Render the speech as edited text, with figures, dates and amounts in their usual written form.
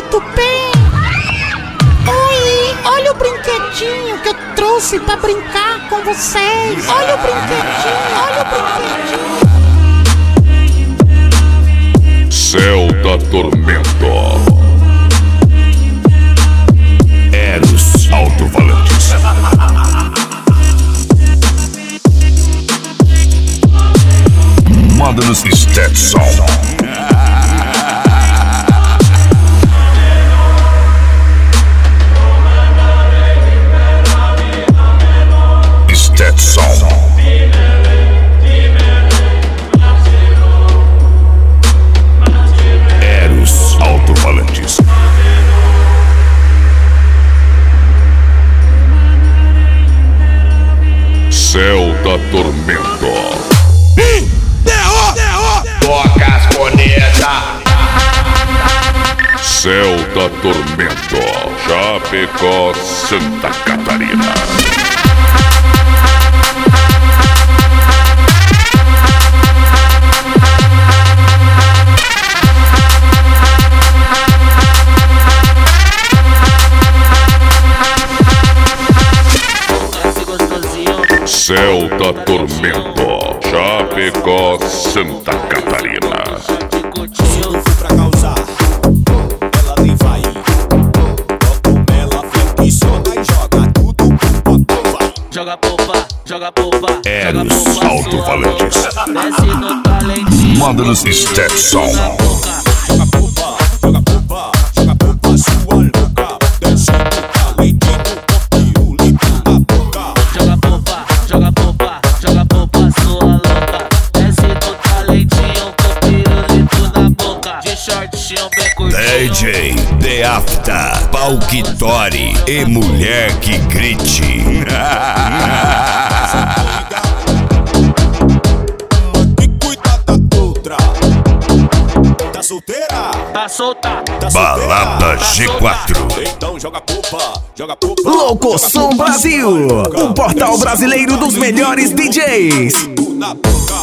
tudo bem? Oi, olha o brinquedinho que eu trouxe pra brincar com vocês. Olha o brinquedinho, olha o brinquedinho. Céu da Tormento. Eros Alto-Falantes. Magnus Stetson. Eros Alto-Falantes. Céu da Tormento. Toca as cornetas. Céu da Tormento. Chapecó, Santa Catarina. Céu da Tormento, Chapecó, Santa Catarina. Se eu for pra causar, ela nem vai. Como ela flexiona e joga tudo pro botão, vai. Joga popa, joga popa. Eros Alto-Falantes. Desce no talentinho. Magnus Stetson. Joga popa, joga popa, joga popa, sua louca. Desce no talentinho, copia o limpo da boca. Joga popa, joga popa, joga popa, sua louca. Desce no talentinho, copia o litro na boca. De shortinho bem curtinho. DJ The Afta, Palquitori e Mulher que Grite. Que cuida da outra. Tá solteira? Tá solta. Tá solteira? Balada G4. Então joga popa, joga popa. Louco Som Brasil, o portal brasileiro dos melhores DJs. Na boca.